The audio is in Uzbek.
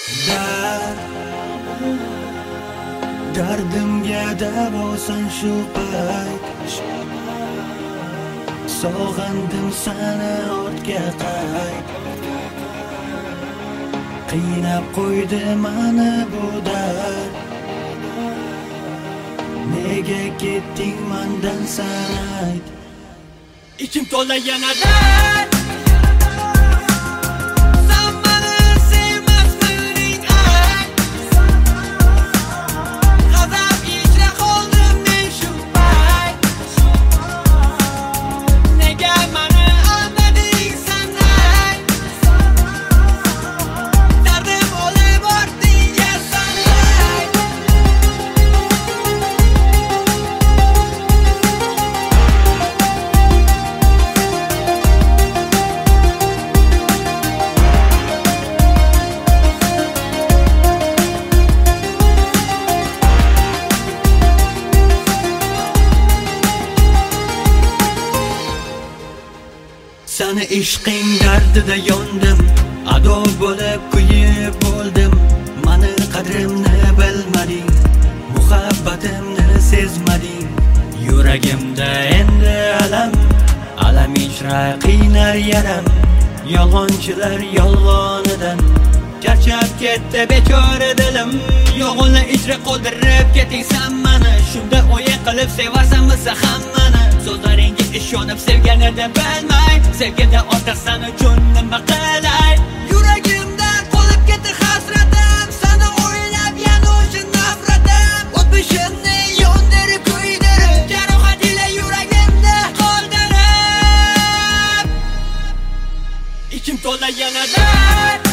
Dardimga davosan shu payt, sog'indim seni ortga qayt. Qiynab qo'ydi meni bu dard, nega ketding mendan sen ayt. İçim to'la yana dard. Seni ishqing dardida yondim, ado bo'lib kuyib bo'ldim. Meni qadrimni bilmading, muhabbatimni sezmading. Yuragimda endi alam ichra qiynar yaram. Yolg'onchilar yolg'onidan charchab ketdi bechora dilim. Yo'g'onni ichra qoldirib ketingsan meni, shunda o'yin qilib sevarsanmiz hammani. So'zlaringga ishonib sevganida bilmay, sevgida ortasan uchun nima qilay? Yuragimda qolib ketdi hasratim, seni o'ylab yana o'sha nafratim. O'tmishimni yondirib kuydirib, jarohat ila yuragimda qoldirib. İçim to'la yana dard.